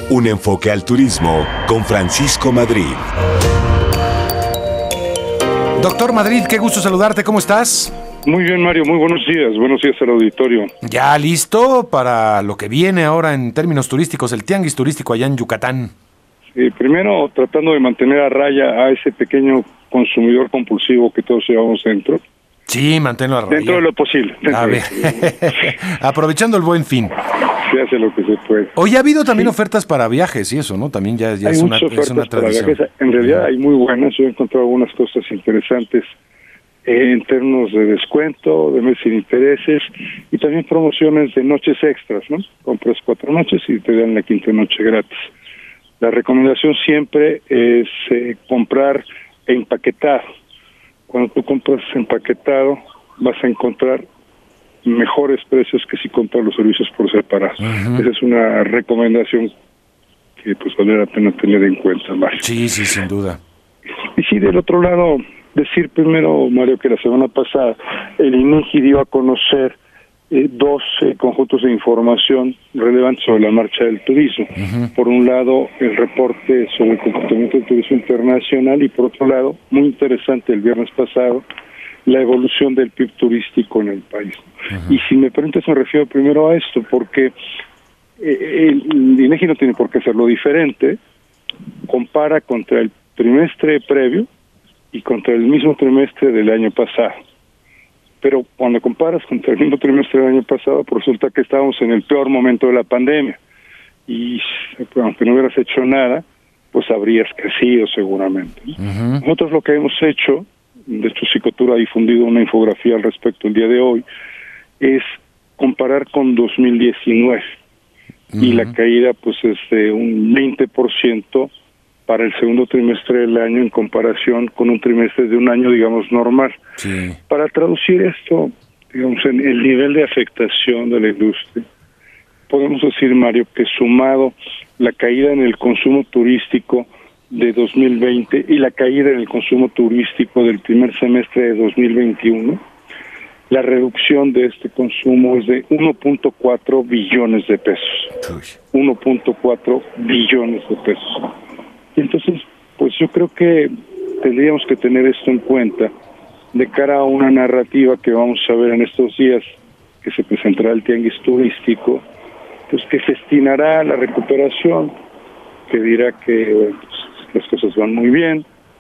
Un enfoque al turismo con Francisco Madrid. Doctor Madrid, qué gusto saludarte, ¿cómo estás? Muy bien, Mario, muy buenos días al auditorio. ¿Ya listo para lo que viene ahora en términos turísticos, el tianguis turístico allá en Yucatán? Primero, tratando de mantener a raya a ese pequeño consumidor compulsivo que todos llevamos dentro. Sí, manténlo a raya. Dentro de lo posible. A ver, aprovechando el buen fin. Se hace lo que se puede. Hoy ha habido también ofertas para viajes y eso, ¿no? También ya hay es una ofertas para tradición. viajes. En realidad hay muy buenas. Yo he encontrado algunas cosas interesantes en términos de descuento, de meses sin intereses y también promociones de noches extras, ¿no? Compras 4 noches y te dan la quinta noche gratis. La recomendación siempre es comprar empaquetado. Cuando tú compras empaquetado vas a encontrar mejores precios que si compras los servicios por separado. Uh-huh. Esa es una recomendación que pues vale la pena tener en cuenta, Mario. Sí, sin duda. Y sí, del otro lado, decir primero, Mario, que la semana pasada el INEGI dio a conocer 12 conjuntos de información relevantes sobre la marcha del turismo. Uh-huh. Por un lado, el reporte sobre el comportamiento del turismo internacional y por otro lado, muy interesante el viernes pasado, la evolución del PIB turístico en el país. Uh-huh. Y si me preguntas, me refiero primero a esto, porque el INEGI no tiene por qué hacerlo diferente, compara contra el trimestre previo y contra el mismo trimestre del año pasado. Pero cuando comparas contra el mismo trimestre del año pasado, pues resulta que estábamos en el peor momento de la pandemia. Y aunque no hubieras hecho nada, pues habrías crecido seguramente. Uh-huh. Nosotros lo que hemos hecho, de hecho Cicotur ha difundido una infografía al respecto el día de hoy, es comparar con 2019. Uh-huh. Y la caída pues es de un 20% para el segundo trimestre del año en comparación con un trimestre de un año, digamos, normal. Sí. Para traducir esto, digamos, en el nivel de afectación de la industria, podemos decir, Mario, que sumado la caída en el consumo turístico de 2020 y la caída en el consumo turístico del primer semestre de 2021, la reducción de este consumo es de 1.4 billones de pesos. 1.4 billones de pesos. Y entonces, pues yo creo que tendríamos que tener esto en cuenta de cara a una narrativa que vamos a ver en estos días, que se presentará el tianguis turístico, pues que festinará la recuperación, que dirá que pues, las cosas van muy bien,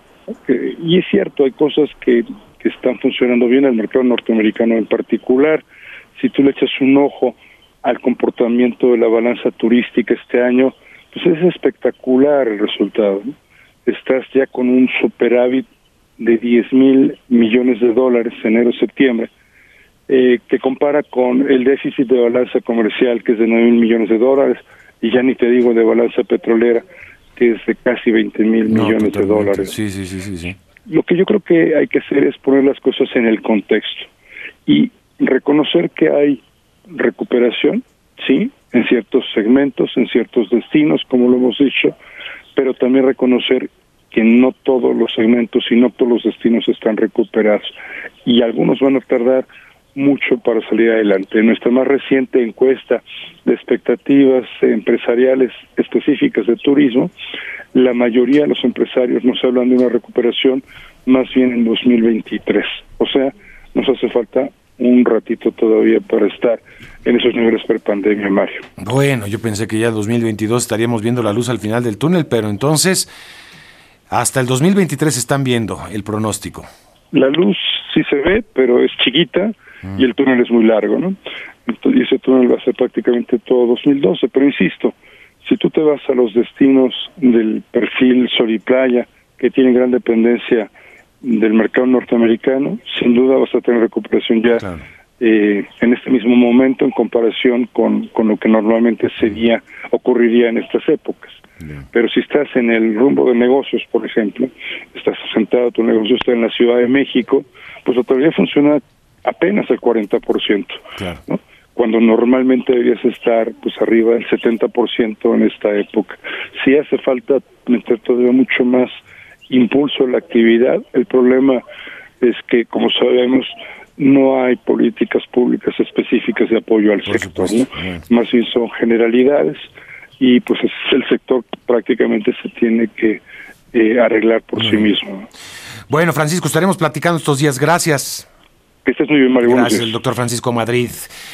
y es cierto, hay cosas que están funcionando bien, el mercado norteamericano en particular. Si tú le echas un ojo al comportamiento de la balanza turística este año, pues es espectacular el resultado, ¿no? Estás ya con un superávit de 10,000 millones de dólares enero-septiembre, que compara con el déficit de balanza comercial, que es de 9,000 millones de dólares, y ya ni te digo de balanza petrolera, que es de casi 20,000 millones de dólares. Sí. Lo que yo creo que hay que hacer es poner las cosas en el contexto y reconocer que hay recuperación, sí, en ciertos segmentos, en ciertos destinos, como lo hemos dicho, pero también reconocer que no todos los segmentos y no todos los destinos están recuperados y algunos van a tardar mucho para salir adelante. En nuestra más reciente encuesta de expectativas empresariales específicas de turismo, la mayoría de los empresarios nos hablan de una recuperación más bien en 2023. O sea, nos hace falta un ratito todavía para estar en esos niveles prepandemia, Mario. Bueno, yo pensé que ya 2022 estaríamos viendo la luz al final del túnel, pero entonces hasta el 2023 están viendo el pronóstico. La luz sí se ve, pero es chiquita y el túnel es muy largo, ¿no? Entonces, y ese túnel va a ser prácticamente todo 2012, pero insisto, si tú te vas a los destinos del perfil sol y playa, que tienen gran dependencia del mercado norteamericano, sin duda vas a tener recuperación ya. Claro. En este mismo momento en comparación con lo que normalmente ocurriría en estas épocas. Bien. Pero si estás en el rumbo de negocios, por ejemplo, estás asentado, tu negocio está en la Ciudad de México, pues todavía funciona apenas el 40%, claro, ¿no? Cuando normalmente deberías estar pues arriba del 70% en esta época. Sí hace falta meter todavía mucho más impulso a la actividad. El problema es que, como sabemos, no hay políticas públicas específicas de apoyo al sector, ¿no? Más bien son generalidades y pues el sector prácticamente se tiene que arreglar por sí mismo. Bueno, Francisco, estaremos platicando estos días. Gracias. Que estés muy bien, Mario. Gracias, el doctor Francisco Madrid.